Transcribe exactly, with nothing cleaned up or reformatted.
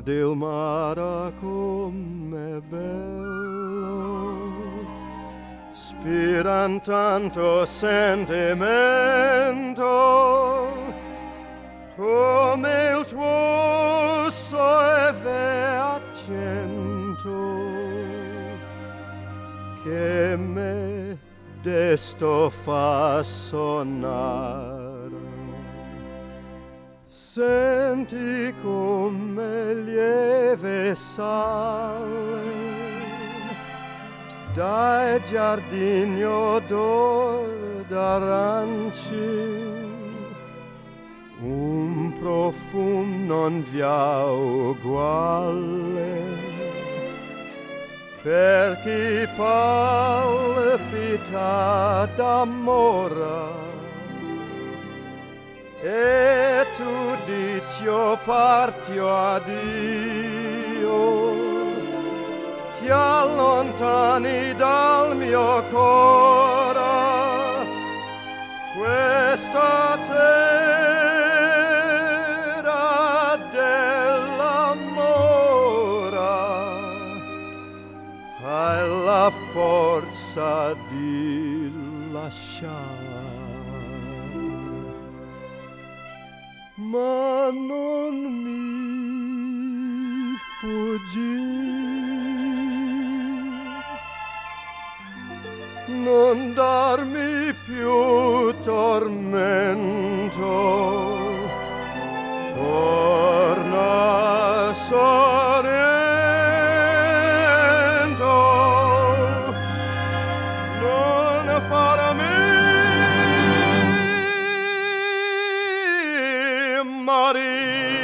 del mare com'è bello, spiran tanto sentimento, come il tuo soave accento, che me desto fa sonare. Senti come lieve sale dai giardini odor d'aranci, un profumo non vi ha uguale, per chi palpita d'amore. E tu dici io partio addio, ti allontani dal mio cuore, questa terra dell'amore, hai la forza di lasciare. Ma non mi fuggir, non darmi più tormento, torna sorrento, non farmi Maria.